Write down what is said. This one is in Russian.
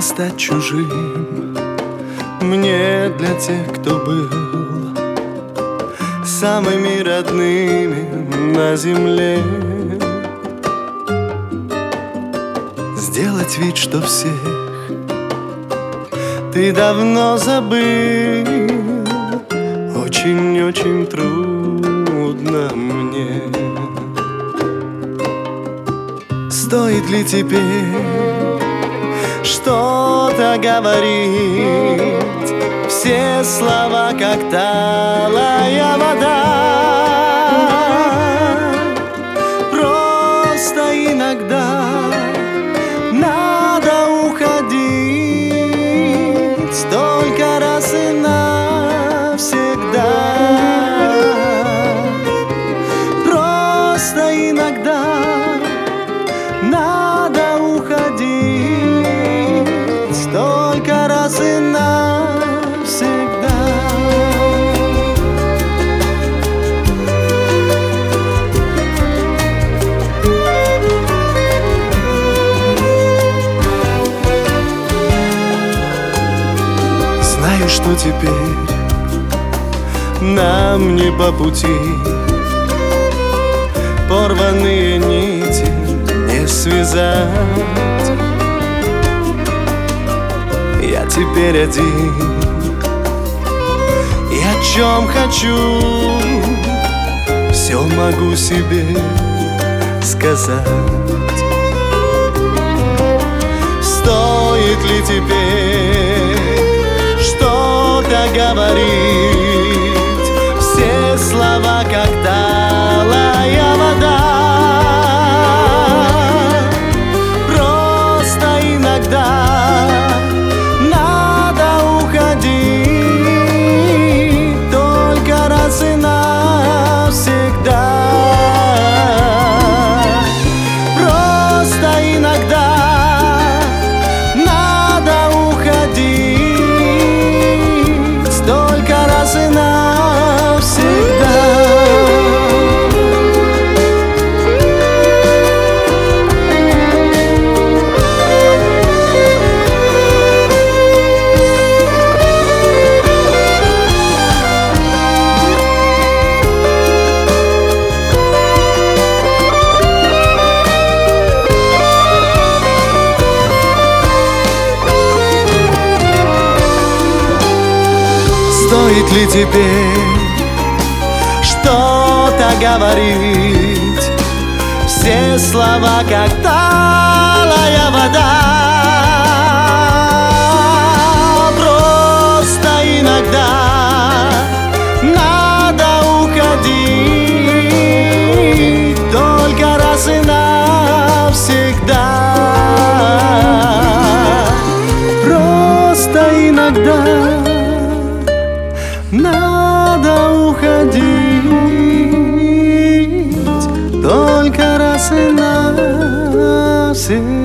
Больно стать чужим мне для тех, кто был самыми родными на земле. Сделать вид, что всех ты давно забыл, очень-очень трудно мне. Стоит ли теперь что-то говорить? Все слова, как талая вода. Просто иногда надо уходить, только раз и навсегда. Просто иногда надо уходить, только раз и навсегда. Знаю, что теперь нам не по пути, порванные нити не связать. Я теперь один, и о чем хочу, все могу себе сказать. Стоит ли теперь что-то говорить? Все слова, как талая вода. Просто иногда надо уходить, только раз и навсегда. Просто иногда надо уходить, только раз и навсегда. Стоит ли теперь что-то говорить? Все слова, как талая вода. Просто иногда надо уходить, только раз и навсегда. Просто иногда надо уходить, только раз и навсегда.